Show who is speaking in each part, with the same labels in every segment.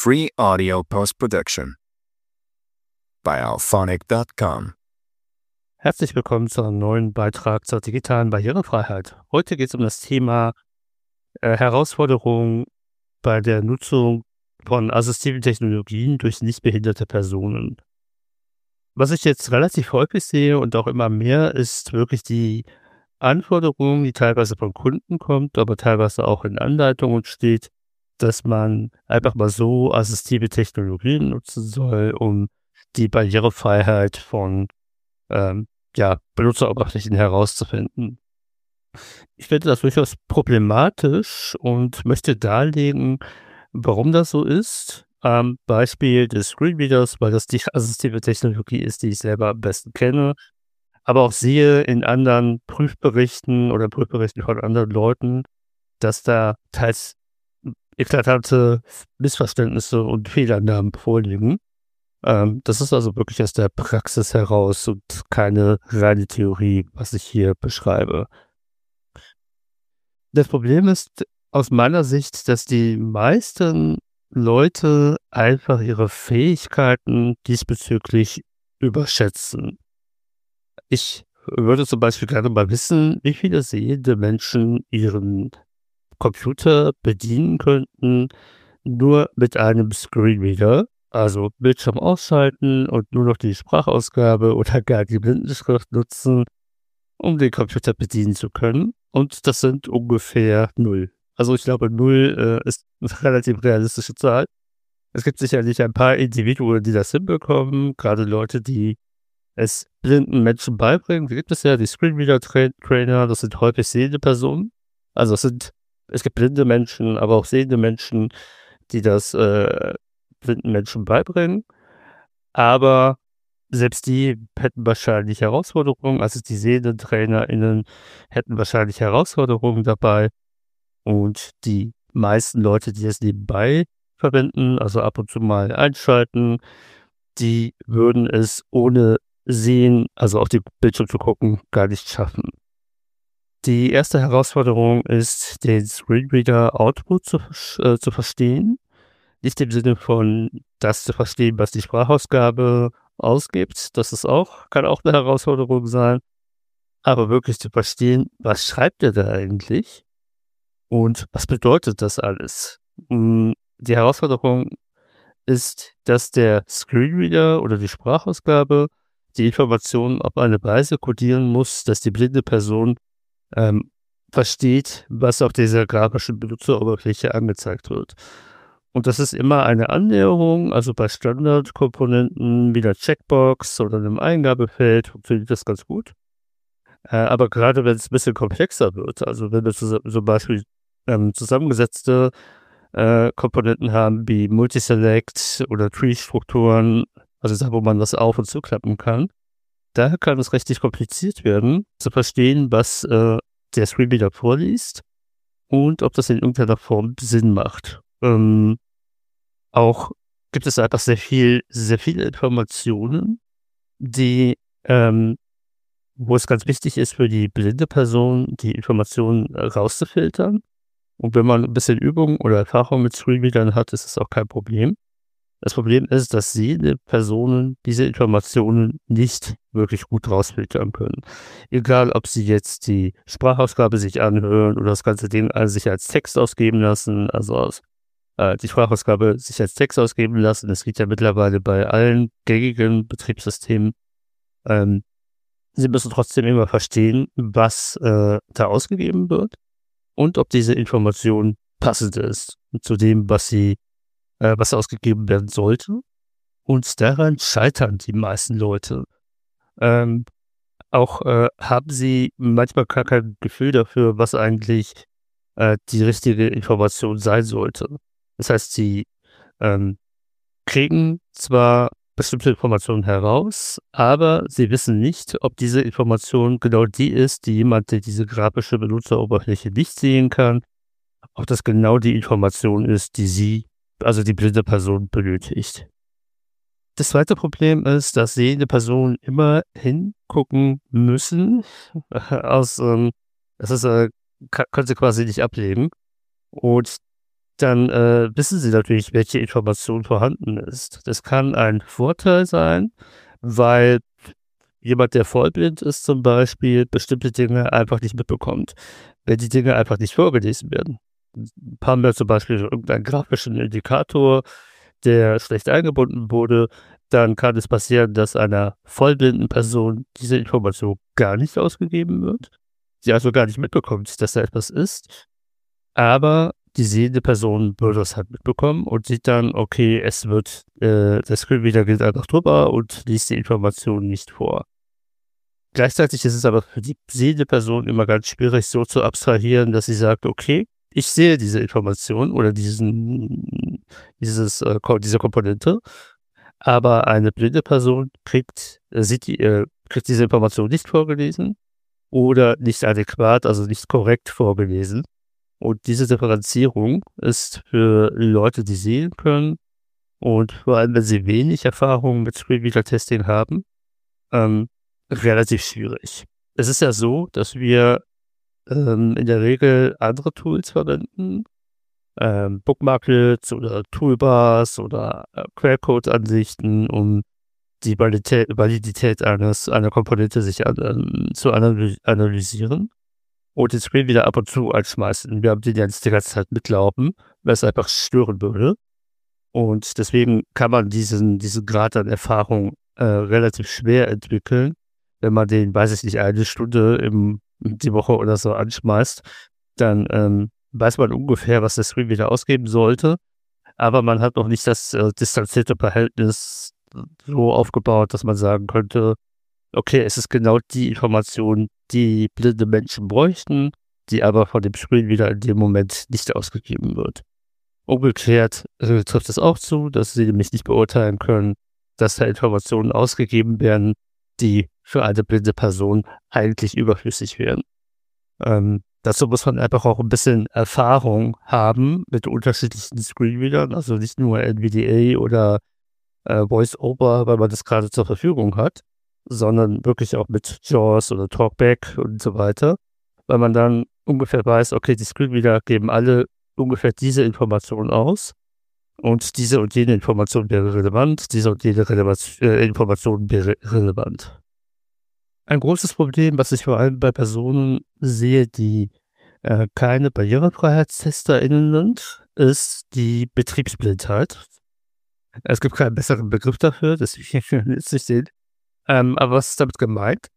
Speaker 1: free audio post-production by Alphonic.com.
Speaker 2: Herzlich willkommen zu einem neuen Beitrag zur digitalen Barrierefreiheit. Heute geht es um das Thema Herausforderungen bei der Nutzung von assistiven Technologien durch nichtbehinderte Personen. Was ich jetzt relativ häufig sehe und auch immer mehr, ist wirklich die Anforderung, die teilweise von Kunden kommt, aber teilweise auch in Anleitungen steht, dass man einfach mal so assistive Technologien nutzen soll, um die Barrierefreiheit von Benutzeroberflächen herauszufinden. Ich finde das durchaus problematisch und möchte darlegen, warum das so ist. Am Beispiel des Screenreaders, weil das die assistive Technologie ist, die ich selber am besten kenne, aber auch sehe in anderen Prüfberichten oder Prüfberichten von anderen Leuten, dass da teils eklatante Missverständnisse und Fehlannahmen vorliegen. Das ist also wirklich aus der Praxis heraus und keine reine Theorie, was ich hier beschreibe. Das Problem ist aus meiner Sicht, dass die meisten Leute einfach ihre Fähigkeiten diesbezüglich überschätzen. Ich würde zum Beispiel gerne mal wissen, wie viele sehende Menschen ihren Computer bedienen könnten, nur mit einem Screenreader, also Bildschirm ausschalten und nur noch die Sprachausgabe oder gar die Blindenschrift nutzen, um den Computer bedienen zu können. Und das sind ungefähr 0. Also ich glaube, 0 ist eine relativ realistische Zahl. Es gibt sicherlich ein paar Individuen, die das hinbekommen, gerade Leute, die es blinden Menschen beibringen. Wie gibt es ja die Screenreader-Trainer, das sind häufig sehende Personen. Also es gibt blinde Menschen, aber auch sehende Menschen, die das blinden Menschen beibringen. Aber selbst die hätten wahrscheinlich Herausforderungen, also die sehenden TrainerInnen hätten wahrscheinlich Herausforderungen dabei. Und die meisten Leute, die es nebenbei verwenden, also ab und zu mal einschalten, die würden es ohne Sehen, also auf den Bildschirm zu gucken, gar nicht schaffen. Die erste Herausforderung ist, den Screenreader-Output zu verstehen. Nicht im Sinne von das zu verstehen, was die Sprachausgabe ausgibt. Kann auch eine Herausforderung sein. Aber wirklich zu verstehen, was schreibt er da eigentlich? Und was bedeutet das alles? Die Herausforderung ist, dass der Screenreader oder die Sprachausgabe die Informationen auf eine Weise codieren muss, dass die blinde Person versteht, was auf dieser grafischen Benutzeroberfläche angezeigt wird. Und das ist immer eine Annäherung, also bei Standardkomponenten wie der Checkbox oder einem Eingabefeld funktioniert das ganz gut. Aber gerade wenn es ein bisschen komplexer wird, also wenn wir zum Beispiel zusammengesetzte Komponenten haben wie Multiselect oder Tree-Strukturen, also da, wo man das auf- und zuklappen kann, da kann es richtig kompliziert werden, zu verstehen, was der Screenreader vorliest und ob das in irgendeiner Form Sinn macht. Auch gibt es einfach sehr viele Informationen, die wo es ganz wichtig ist für die blinde Person, die Informationen rauszufiltern. Und wenn man ein bisschen Übung oder Erfahrung mit Screenreadern hat, ist es auch kein Problem. Das Problem ist, dass sehende Personen diese Informationen nicht wirklich gut rausfiltern können. Egal, ob sie jetzt die Sprachausgabe sich anhören oder das ganze Ding sich als Text ausgeben lassen, die Sprachausgabe sich als Text ausgeben lassen. Das geht ja mittlerweile bei allen gängigen Betriebssystemen. Sie müssen trotzdem immer verstehen, was da ausgegeben wird und ob diese Information passend ist zu dem, was ausgegeben werden sollte. Und daran scheitern die meisten Leute. Auch haben sie manchmal gar kein Gefühl dafür, was eigentlich die richtige Information sein sollte. Das heißt, sie kriegen zwar bestimmte Informationen heraus, aber sie wissen nicht, ob diese Information genau die ist, die jemand, der diese grafische Benutzeroberfläche nicht sehen kann, ob das genau die Information ist, die die blinde Person benötigt. Das zweite Problem ist, dass sehende Personen immer hingucken müssen. Das können sie quasi nicht ablegen. Und dann, wissen sie natürlich, welche Information vorhanden ist. Das kann ein Vorteil sein, weil jemand, der vollblind ist zum Beispiel, bestimmte Dinge einfach nicht mitbekommt, wenn die Dinge einfach nicht vorgelesen werden. Haben wir zum Beispiel irgendeinen grafischen Indikator, der schlecht eingebunden wurde, dann kann es passieren, dass einer vollblinden Person diese Information gar nicht ausgegeben wird, sie also gar nicht mitbekommt, dass da etwas ist, aber die sehende Person würde es halt mitbekommen und sieht dann, okay, es wird der Screenreader geht einfach drüber und liest die Information nicht vor. Gleichzeitig ist es aber für die sehende Person immer ganz schwierig, so zu abstrahieren, dass sie sagt: „Okay, ich sehe diese Information oder diese Komponente, aber eine blinde Person kriegt diese Information nicht vorgelesen oder nicht adäquat, also nicht korrekt vorgelesen.“ Und diese Differenzierung ist für Leute, die sehen können und vor allem, wenn sie wenig Erfahrung mit Screenreader-Testing haben, ähm, relativ schwierig. Es ist ja so, dass wir, in der Regel andere Tools verwenden, Bookmarklets oder Toolbars oder, Quellcode-Ansichten, um die Validität einer Komponente sich zu analysieren und den Screen wieder ab und zu anschmeißen. Wir haben den ja nicht die ganze Zeit mitlaufen, weil es einfach stören würde. Und deswegen kann man diesen Grad an Erfahrung, relativ schwer entwickeln, wenn man den, weiß ich nicht, eine Stunde die Woche oder so anschmeißt, dann, weiß man ungefähr, was der Screen wieder ausgeben sollte, aber man hat noch nicht das, distanzierte Verhältnis so aufgebaut, dass man sagen könnte: „Okay, es ist genau die Information, die blinde Menschen bräuchten, die aber von dem Screen wieder in dem Moment nicht ausgegeben wird.“ Umgekehrt, trifft es auch zu, dass sie nämlich nicht beurteilen können, dass da Informationen ausgegeben werden, die für eine blinde Person eigentlich überflüssig wären. Dazu muss man einfach auch ein bisschen Erfahrung haben mit unterschiedlichsten Screenreadern, also nicht nur NVDA oder, VoiceOver, weil man das gerade zur Verfügung hat, sondern wirklich auch mit JAWS oder Talkback und so weiter, weil man dann ungefähr weiß, okay, die Screenreader geben alle ungefähr diese Information aus und diese und jene Information wäre relevant, diese und jene Information wäre relevant. Ein großes Problem, was ich vor allem bei Personen sehe, die, keine BarrierefreiheitstesterInnen sind, ist die Betriebsblindheit. Es gibt keinen besseren Begriff dafür, deswegen nützt sich den. Aber was ist damit gemeint?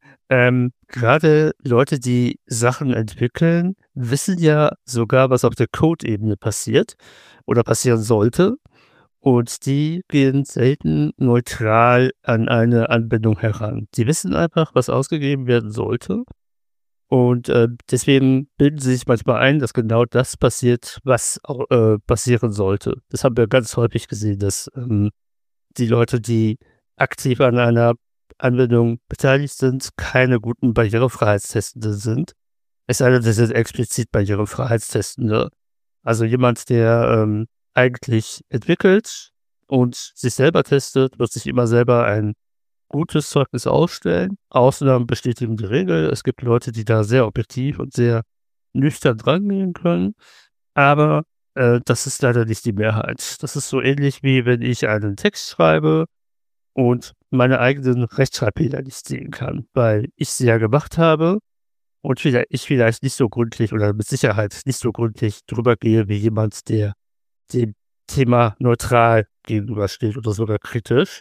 Speaker 2: Grade Leute, die Sachen entwickeln, wissen ja sogar, was auf der Code-Ebene passiert oder passieren sollte. Und die gehen selten neutral an eine Anwendung heran. Die wissen einfach, was ausgegeben werden sollte. Und, deswegen bilden sie sich manchmal ein, dass genau das passiert, was auch, passieren sollte. Das haben wir ganz häufig gesehen, dass, die Leute, die aktiv an einer Anwendung beteiligt sind, keine guten Barrierefreiheitstestende sind. Es sei denn, sie sind explizit Barrierefreiheitstestende. Also jemand, der, eigentlich entwickelt und sich selber testet, wird sich immer selber ein gutes Zeugnis ausstellen. Ausnahmen bestätigen die Regel. Es gibt Leute, die da sehr objektiv und sehr nüchtern drangehen können, aber, das ist leider nicht die Mehrheit. Das ist so ähnlich wie wenn ich einen Text schreibe und meine eigenen Rechtschreibfehler nicht sehen kann, weil ich sie ja gemacht habe und vielleicht nicht so gründlich oder mit Sicherheit nicht so gründlich drüber gehe wie jemand, der dem Thema neutral gegenübersteht oder sogar kritisch,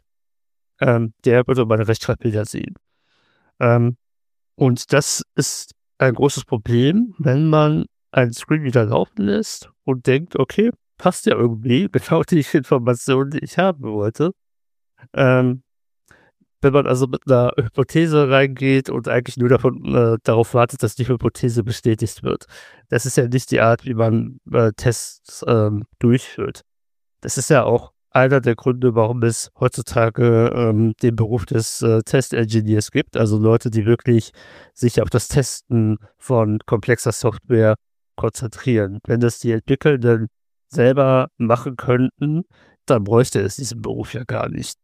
Speaker 2: der würde meine Rechtschreibfehler sehen. Ähm, und das ist ein großes Problem, wenn man einen Screenreader laufen lässt und denkt: „Okay, passt ja irgendwie, genau die Information, die ich haben wollte.“ Ähm, Wenn man also mit 'ner Hypothese reingeht und eigentlich nur darauf wartet, dass die Hypothese bestätigt wird. Das ist ja nicht die Art, wie man, Tests, durchführt. Das ist ja auch einer der Gründe, warum es heutzutage, den Beruf des, Test-Engineers gibt, also Leute, die wirklich sich auf das Testen von komplexer Software konzentrieren. Wenn das die Entwickelnden selber machen könnten, dann bräuchte es diesen Beruf ja gar nicht.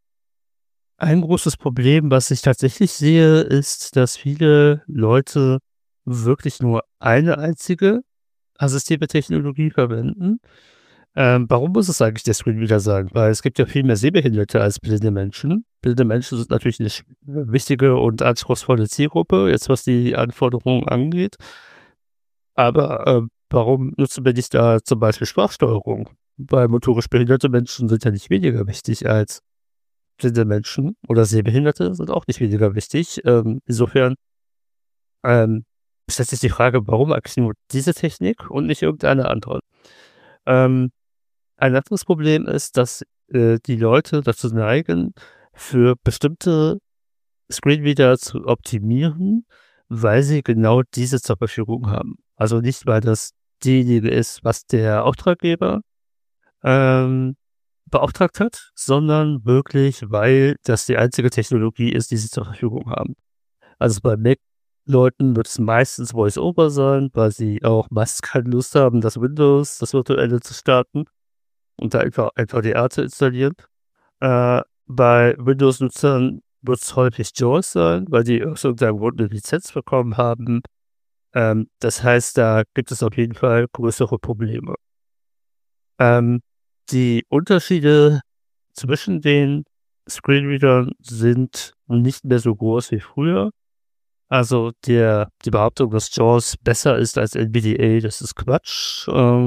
Speaker 2: Ein großes Problem, was ich tatsächlich sehe, ist, dass viele Leute wirklich nur eine einzige assistive Technologie verwenden. Warum muss es eigentlich der Screenreader sein? Weil es gibt ja viel mehr Sehbehinderte als blinde Menschen. Blinde Menschen sind natürlich 'ne wichtige und anspruchsvolle Zielgruppe, jetzt was die Anforderungen angeht. Aber, warum nutzen wir nicht da zum Beispiel Sprachsteuerung? Weil motorisch behinderte Menschen sind ja nicht weniger wichtig als blinde Menschen oder Sehbehinderte sind auch nicht weniger wichtig. Insofern, ähm, stellt sich die Frage, warum eigentlich nur diese Technik und nicht irgendeine andere? Ähm, ein anderes Problem ist, dass, die Leute dazu neigen, für bestimmte Screenreader zu optimieren, weil sie genau diese zur Verfügung haben. Also nicht, weil das diejenige ist, was der Auftraggeber, ähm, beauftragt hat, sondern wirklich, weil das die einzige Technologie ist, die sie zur Verfügung haben. Also bei Mac-Leuten wird es meistens Voice-over sein, weil sie auch meist keine Lust haben, das Virtuelle zu starten und da einfach NVDA zu installieren. Bei Windows-Nutzern wird es häufig JAWS sein, weil die aus irgendeinem Grund 'ne Lizenz bekommen haben. Das heißt, da gibt es auf jeden Fall größere Probleme. Ähm, die Unterschiede zwischen den Screenreadern sind nicht mehr so groß wie früher. Also, die Behauptung, dass JAWS besser ist als NVDA, das ist Quatsch.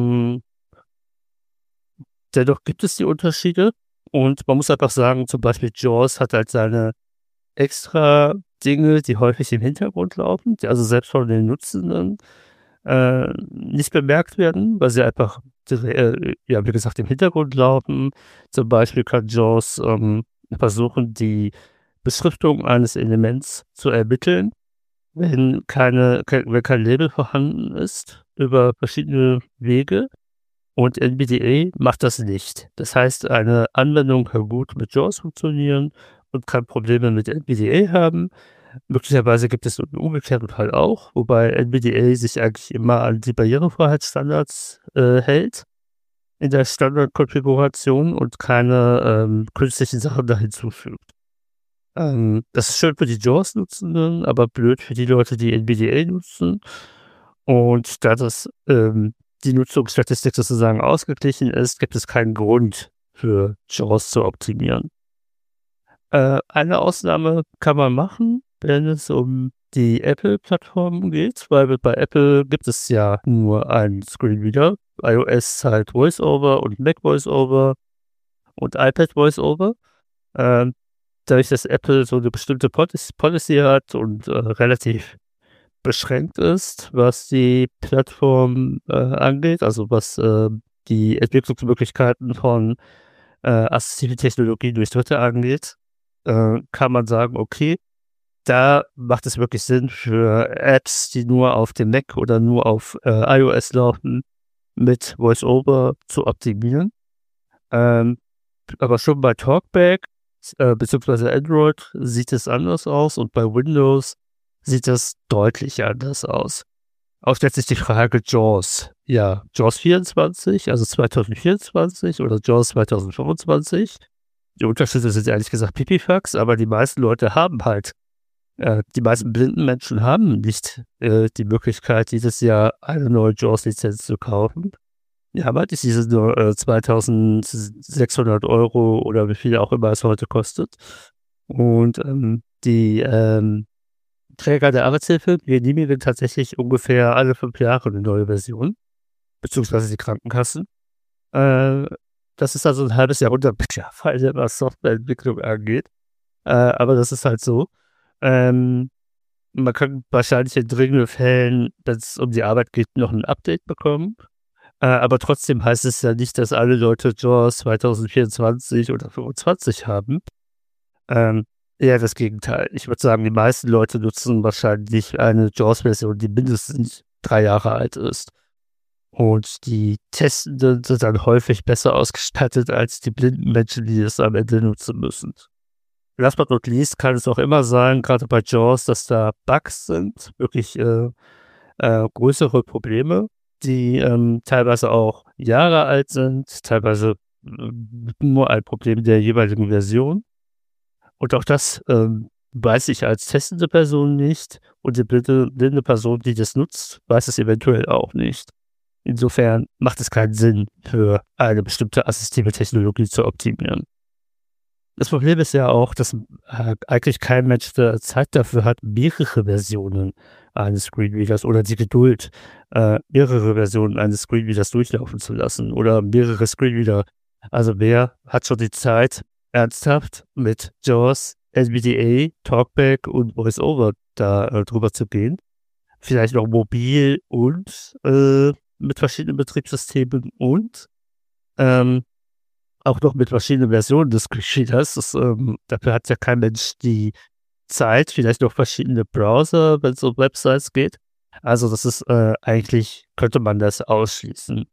Speaker 2: Dennoch gibt es die Unterschiede und man muss einfach sagen, zum Beispiel JAWS hat halt seine extra Dinge, die häufig im Hintergrund laufen, die also selbst von den Nutzenden, nicht bemerkt werden, weil sie einfach ja, wie gesagt, im Hintergrund laufen. Zum Beispiel kann JAWS, versuchen, die Beschriftung eines Elements zu ermitteln, wenn kein Label vorhanden ist, über verschiedene Wege. Und NVDA macht das nicht. Das heißt, eine Anwendung kann gut mit JAWS funktionieren und kann Probleme mit NVDA haben. Möglicherweise gibt es 'n umgekehrten Fall auch, wobei NVDA sich eigentlich immer an die Barrierefreiheitsstandards, hält in der Standardkonfiguration und keine, künstlichen Sachen da hinzufügt. Das ist schön für die JAWS-Nutzenden, aber blöd für die Leute, die NVDA nutzen. Und da die Nutzungsstatistik sozusagen ausgeglichen ist, gibt es keinen Grund für JAWS zu optimieren. Eine Ausnahme kann man machen, wenn es um die Apple-Plattform geht, weil bei Apple gibt es ja nur einen Screenreader. iOS halt VoiceOver und Mac VoiceOver und iPad VoiceOver. Ähm, dadurch, dass Apple so eine bestimmte Policy hat und, relativ beschränkt ist, was die Plattform, angeht, also was, die Entwicklungsmöglichkeiten von, assistiven Technologien durch Dritte angeht, kann man sagen: „Okay, da macht es wirklich Sinn für Apps, die nur auf dem Mac oder nur auf, iOS laufen, mit VoiceOver zu optimieren.“ Ähm, aber schon bei Talkback, beziehungsweise Android sieht es anders aus und bei Windows sieht das deutlich anders aus. Auch stellt sich die Frage JAWS. Ja, JAWS 24, also 2024 oder JAWS 2025. Die Unterschiede sind ehrlich gesagt Pipifax, aber die meisten Leute haben halt die meisten blinden Menschen haben nicht, die Möglichkeit, dieses Jahr eine neue JAWS-Lizenz zu kaufen. Die haben halt nicht diese nur, 2.600 € oder wie viel auch immer es heute kostet. Und, die, Träger der Arbeitshilfe genehmigen tatsächlich ungefähr alle 5 Jahre eine neue Version, beziehungsweise die Krankenkassen. Äh, das ist also 'n halbes Jahrhundert mittlerweile, was Softwareentwicklung angeht. Aber das ist halt so. Ähm, man kann wahrscheinlich in dringenden Fällen, wenn's um die Arbeit geht, noch 'n Update bekommen. Aber trotzdem heißt es ja nicht, dass alle Leute JAWS 2024 oder 25 haben. Ähm, eher das Gegenteil. Ich würde sagen, die meisten Leute nutzen wahrscheinlich eine JAWS-Version, die mindestens 3 Jahre alt ist. Und die Testenden sind dann häufig besser ausgestattet als die blinden Menschen, die es am Ende nutzen müssen. Last but not least kann es auch immer sein, gerade bei JAWS, dass da Bugs sind, wirklich, größere Probleme, die, teilweise auch Jahre alt sind, teilweise, nur ein Problem der jeweiligen Version. Und auch das, weiß ich als testende Person nicht und die blinde Person, die das nutzt, weiß es eventuell auch nicht. Insofern macht es keinen Sinn, für eine bestimmte assistive Technologie zu optimieren. Das Problem ist ja auch, dass, eigentlich kein Mensch, Zeit dafür hat, mehrere Versionen eines Screenreaders oder die Geduld, mehrere Versionen eines Screenreaders durchlaufen zu lassen oder mehrere Screenreader. Also, wer hat schon die Zeit, ernsthaft mit JAWS, NVDA, Talkback und VoiceOver da, drüber zu gehen? Vielleicht noch mobil und, mit verschiedenen Betriebssystemen und, ähm auch noch mit verschiedenen Versionen des Geschehers. Dafür hat ja kein Mensch die Zeit, vielleicht noch verschiedene Browser, wenn's um Websites geht. Also, das ist, eigentlich könnte man das ausschließen.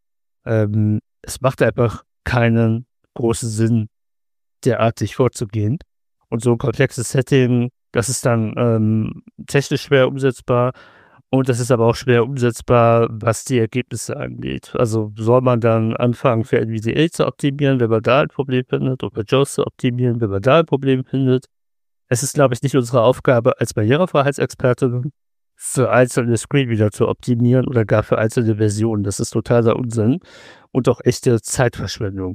Speaker 2: Es macht einfach keinen großen Sinn, derartig vorzugehen. Und so 'n komplexes Setting, das ist dann, technisch schwer umsetzbar und das ist aber auch schwer umsetzbar, was die Ergebnisse angeht. Also, soll man dann anfangen, für NVDA zu optimieren, wenn man da ein Problem findet, oder JAWS zu optimieren, wenn man da ein Problem findet? Es ist, glaube ich, nicht unsere Aufgabe als Barrierefreiheitsexpertinnen, für einzelne Screenreader zu optimieren oder gar für einzelne Versionen. Das ist totaler Unsinn und auch echte Zeitverschwendung.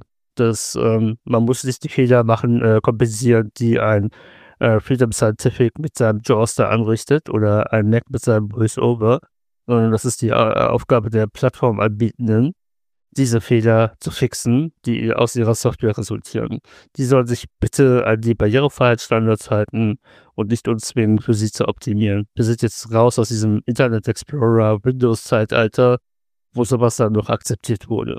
Speaker 2: Man muss nicht die Fehler machen, kompensieren, die ein, Freedom Scientific mit seinem JAWS da anrichtet oder ein Mac mit seinem VoiceOver, sondern das ist die, Aufgabe der Plattformanbietenden, diese Fehler zu fixen, die aus ihrer Software resultieren. Die sollen sich bitte an die Barrierefreiheitsstandards halten und nicht uns zwingen, für sie zu optimieren. Wir sind jetzt raus aus diesem Internet Explorer, Windows-Zeitalter, wo sowas dann noch akzeptiert wurde.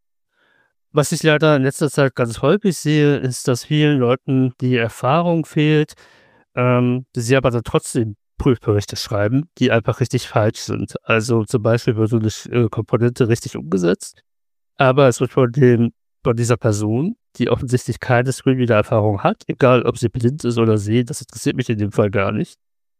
Speaker 2: Was ich leider in letzter Zeit ganz häufig sehe, ist, dass vielen Leuten die Erfahrung fehlt, sie aber dann trotzdem Prüfberichte schreiben, die einfach richtig falsch sind. Also, zum Beispiel wird so 'ne Komponente richtig umgesetzt, aber es wird von dieser Person, die offensichtlich keine Screenreader-Erfahrung hat, egal ob sie blind ist oder sehend, das interessiert mich in dem Fall gar nicht,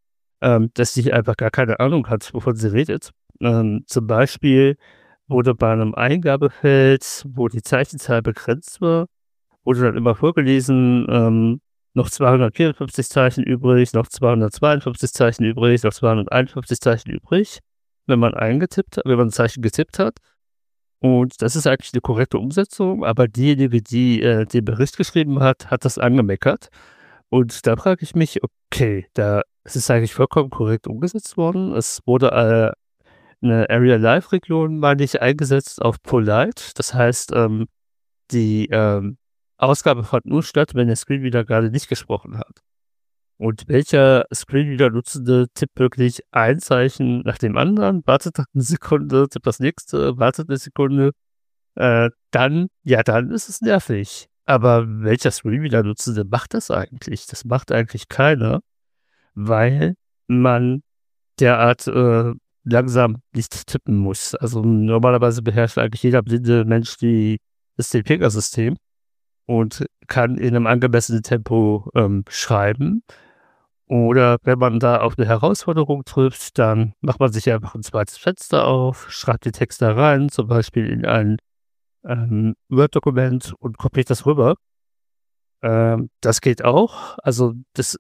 Speaker 2: dass sie einfach gar keine Ahnung hat, wovon sie redet. Zum Beispiel wurde bei 'nem Eingabefeld, wo die Zeichenzahl begrenzt war, wurde dann immer vorgelesen, noch 254 Zeichen übrig, noch 252 Zeichen übrig, noch 251 Zeichen übrig, wenn man 'n Zeichen getippt hat. Und das ist eigentlich 'ne korrekte Umsetzung, aber diejenige, die, den Bericht geschrieben hat, hat das angemeckert. Und da frage ich mich: „Okay, da es ist eigentlich vollkommen korrekt umgesetzt worden. Es wurde, 'ne Area-Live-Region, meine ich, eingesetzt auf Polite. Das heißt, die, Ausgabe fand nur statt, wenn der Screenreader gerade nicht gesprochen hat. Und welcher Screenreader-Nutzende tippt wirklich ein Zeichen nach dem anderen, wartet dann 'ne Sekunde, tippt das nächste, wartet 'ne Sekunde, dann ist es nervig. Aber welcher Screenreader-Nutzende macht das eigentlich? Das macht eigentlich keiner, weil man derart, langsam nicht tippen muss. Also, normalerweise beherrscht eigentlich jeder blinde Mensch das Pegasystem und kann in 'nem angemessenen Tempo, schreiben. Oder wenn man da auf 'ne Herausforderung trifft, dann macht man sich einfach 'n zweites Fenster auf, schreibt den Text da rein, zum Beispiel in ein, Word-Dokument und kopiert das rüber. Das geht auch. Also,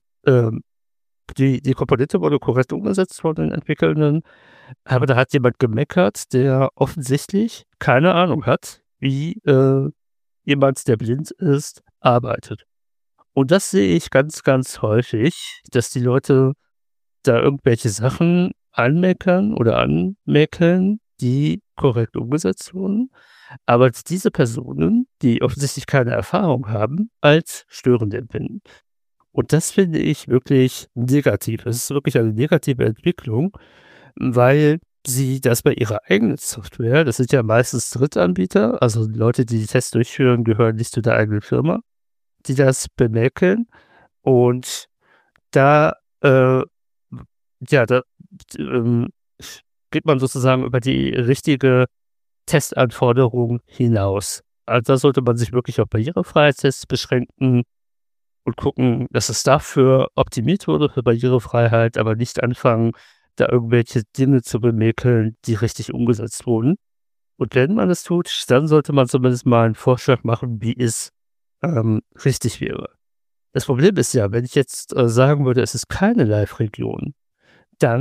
Speaker 2: die Komponente wurde korrekt umgesetzt von den Entwicklenden, aber da hat jemand gemeckert, der offensichtlich keine Ahnung hat, wie, jemand, der blind ist, arbeitet. Und das sehe ich ganz, ganz häufig, dass die Leute da irgendwelche Sachen anmeckern oder anmäkeln, die korrekt umgesetzt wurden, aber diese Personen, die offensichtlich keine Erfahrung haben, als störend empfinden. Und das finde ich wirklich negativ. Es ist wirklich eine negative Entwicklung, weil sie das bei ihrer eigenen Software, das sind ja meistens Drittanbieter, also Leute, die die Tests durchführen, gehören nicht zu der eigenen Firma, die das bemäkeln und da, ja, da, ähm, geht man sozusagen über die richtige Testanforderung hinaus. Also, da sollte man sich wirklich auf Barrierefreiheitstests beschränken und gucken, dass es dafür optimiert wurde für Barrierefreiheit, aber nicht anfangen, da irgendwelche Dinge zu bemäkeln, die richtig umgesetzt wurden. Und wenn man es tut, dann sollte man zumindest mal 'n Vorschlag machen, wie es, richtig wäre. Das Problem ist ja, wenn ich jetzt, sagen würde, es ist keine Live-Region, dann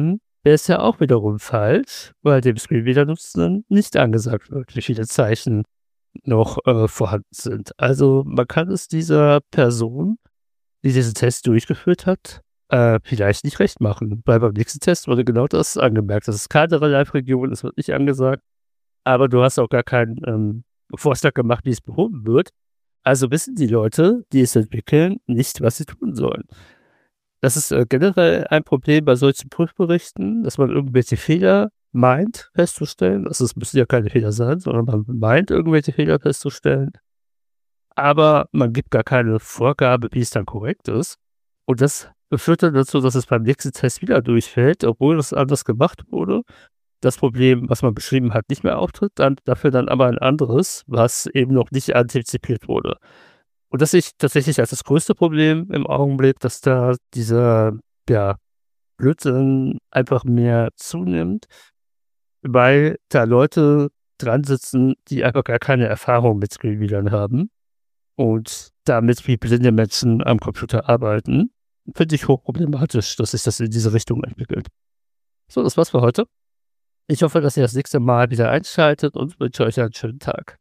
Speaker 2: Der ist ja auch wiederum falsch, weil dem Screenreader-Nutzenden nicht angesagt wird, wie viele Zeichen noch vorhanden sind. Also, man kann es dieser Person, die diesen Test durchgeführt hat, vielleicht nicht recht machen, weil beim nächsten Test wurde genau das angemerkt. Das ist keine Live-Region, es wird nicht angesagt, aber du hast auch gar keinen Vorschlag gemacht, wie es behoben wird. Also wissen die Leute, die es entwickeln, nicht, was sie tun sollen. Das ist generell ein Problem bei solchen Prüfberichten, dass man irgendwelche Fehler meint festzustellen. Also es müssen ja keine Fehler sein, sondern man meint, irgendwelche Fehler festzustellen. Aber man gibt gar keine Vorgabe, wie es dann korrekt ist. Und das führt dann dazu, dass es beim nächsten Test wieder durchfällt, obwohl es anders gemacht wurde. Das Problem, was man beschrieben hat, nicht mehr auftritt, dann dafür dann aber ein anderes, was eben noch nicht antizipiert wurde. Und das sehe ich tatsächlich als das größte Problem im Augenblick, dass da dieser, ja, Blödsinn einfach mehr zunimmt, weil da Leute dran sitzen, die einfach gar keine Erfahrung mit Screenreadern haben und damit wie blinde Menschen am Computer arbeiten. Finde ich hochproblematisch, dass sich das in diese Richtung entwickelt. So, das war's für heute. Ich hoffe, dass ihr das nächste Mal wieder einschaltet und wünsche euch einen schönen Tag.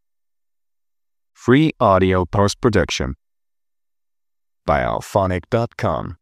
Speaker 1: Free audio post-production by alphonic.com.